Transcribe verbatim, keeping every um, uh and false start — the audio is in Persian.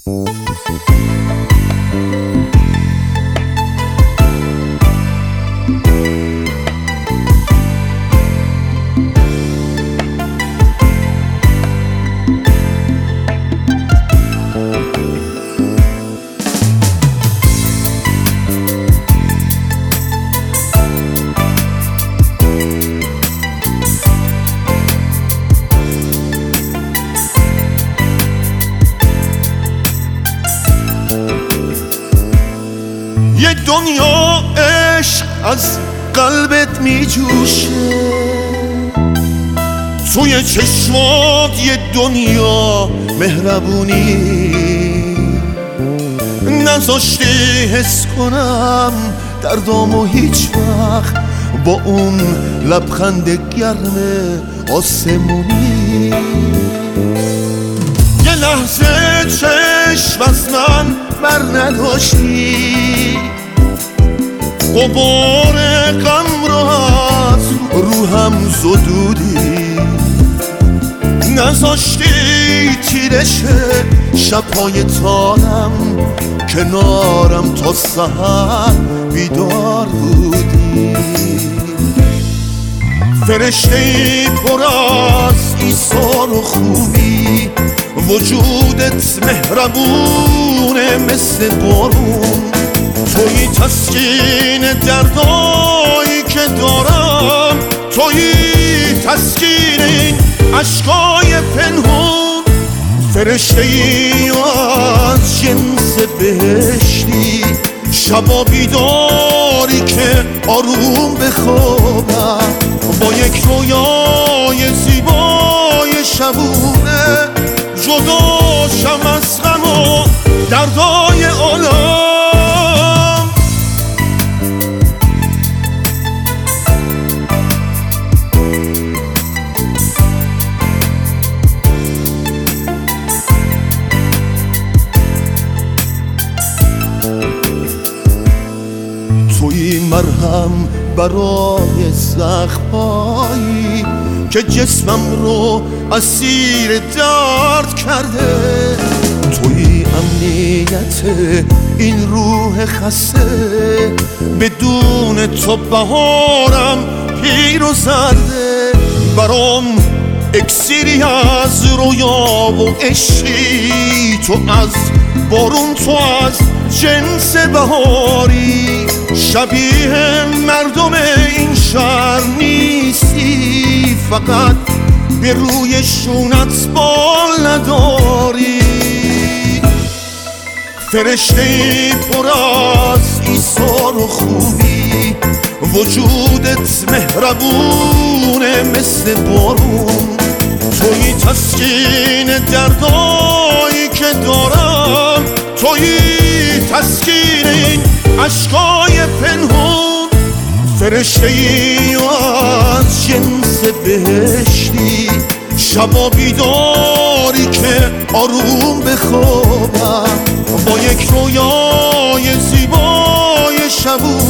یه دنیا عشق از قلبت می جوشه، توی چشمات یه دنیا مهربونی، نذاشتی حس کنم دردامو هیچ وقت با اون لبخند گرم آسمونی. یه لحظه چشم از من بر نداشتی، غبار غم رو از روحم زدودی، نذاشتی تیرش شبهای تارم کنارم تا سحر بیدار بودی. فرشته‌ای پر از ایثار و خوبی، وجودت مهربونه مثل بارون، توی تسکین دردایی که دارم، توی تسکین این عشقای پنهون. فرشته‌ای از جنس بهشتی، شبا بیداری که آروم بخوابم با یک رویای زیبای شبونه، جداشم از غم و دردای عالم. توی مرهم برای زخمایی که جسمم رو اسیر درد کرده، توی امنیت این روح خسته، بدون تو بهارم پیر و زرده. برام اکسیری از رویا و عشقی، تو از بارون، تو از جنس بهاری، شبیه مردم این شهر نیستی، فقط به روی شونت بال نداری. فرشته‌ای پر از ایثار و خوبی، وجودت مهربونه مثل بارون، توی تسکین دردایی که دارم، توی تسکین این عشقای پنهون. فرشته‌ای از جنس بهشتی، شبا بیداری که آروم بخوابم با یک رویای زیبای شبون.